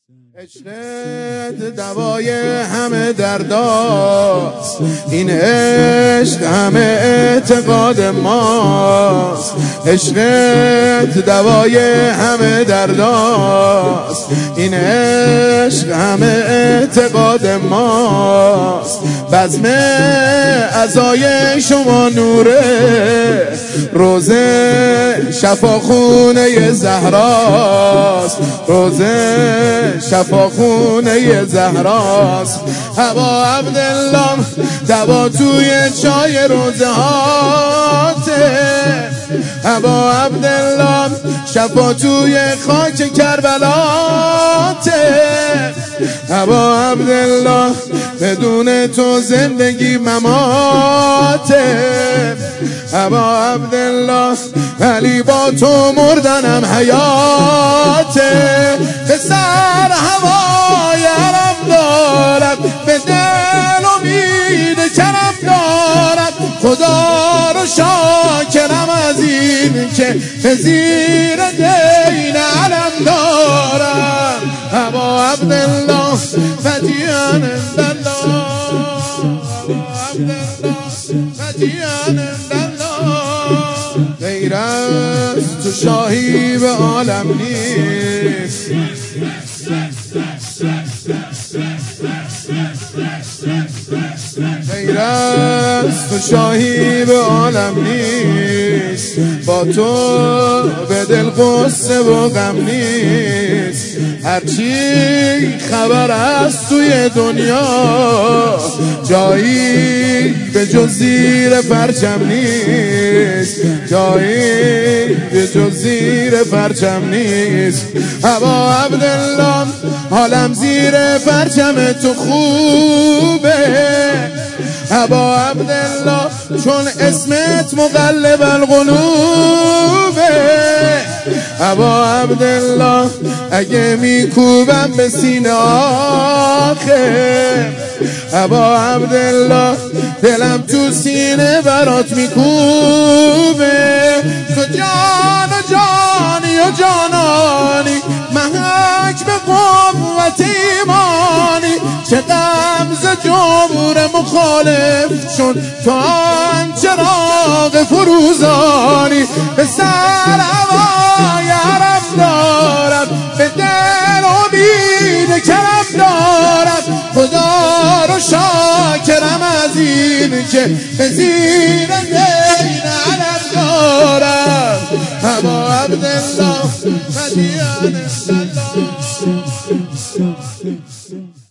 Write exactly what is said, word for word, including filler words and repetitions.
عشقت دوای همه درداست، این عشق همه اعتقاد ماست. عشقت دوای همه درداست، این عشق همه اعتقاد ماست. بزم عزای شما نوره، روزه شفاخونه زهراست، روزه شفاخونه زهراست. هوا عبدالله دوا توی چای روزه هاته، هوا عبدالله شفا توی خاک کربلاته. هوا عبدالله بدون تو زندگی مماته. هوا عبدالله ولی با تو مردنم حیاته. به سر هوا یارم دارد، به دل امید کرم دارد. خدا رو شاکرم از این که به زیر دین علم دارم. هوا عبدالله فتیان الله، فتیان الله. غیر از تو شاهی به عالم نیست، غیر از تو شاهی به عالم نیست. با تو به دل قصه و غم نیست. هرچی خبر است توی دنیا، جایی به جز زیر پرچم نیست، جایی به جز زیر پرچم نیست. هوا عبدالله حالم زیر پرچم تو خوبه. هوا عبدالله چون اسمت مقلب القلوبه. هوا عبدالله اگه میکوبم به سینه آخه. هوا عبدالله دلم تو سینه برات میکوبه. تو جان جانی و جانانی، محک به قوت ایمانی. چه غمز جمهور مخالف چون تو آن چراغ فروزانی. به سر هوا یارم دارم، به دل امید کرم دارم. خدا رو شاکرم از این که به زیر دین علم دارم. هوا عبدالله فتیان الله.